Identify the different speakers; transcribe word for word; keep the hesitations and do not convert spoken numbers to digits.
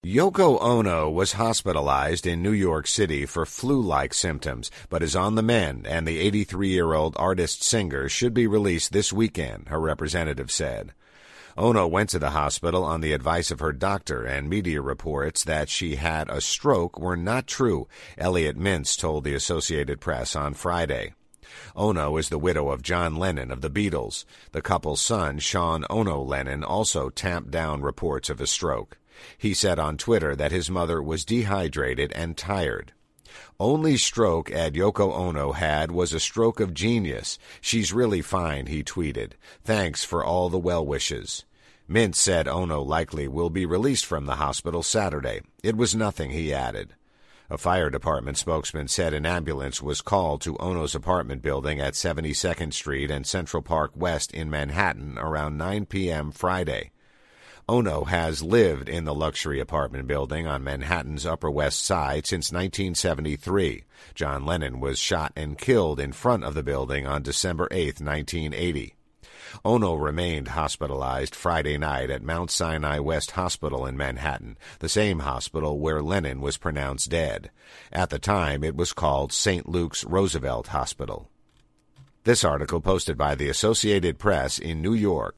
Speaker 1: Yoko Ono was hospitalized in New York City for flu-like symptoms, but is on the mend, and the eighty-three-year-old artist-singer should be released this weekend, her representative said. Ono went to the hospital on the advice of her doctor, and media reports that she had a stroke were not true, Elliot Mintz told the Associated Press on Friday. Ono is the widow of John Lennon of the Beatles. The couple's son, Sean Ono Lennon, also tamped down reports of a stroke. He said on Twitter that his mother was dehydrated and tired. Only stroke Ed Yoko Ono had was a stroke of genius. She's really fine, he tweeted. Thanks for all the well wishes. Mintz said Ono likely will be released from the hospital Saturday. It was nothing, he added. A fire department spokesman said an ambulance was called to Ono's apartment building at seventy-second Street and Central Park West in Manhattan around nine p.m. Friday. Ono has lived in the luxury apartment building on Manhattan's Upper West Side since nineteen seventy-three. John Lennon was shot and killed in front of the building on December eighth, nineteen eighty. Ono remained hospitalized Friday night at Mount Sinai West Hospital in Manhattan, the same hospital where Lennon was pronounced dead. At the time, it was called Saint Luke's Roosevelt Hospital. This article posted by the Associated Press in New York.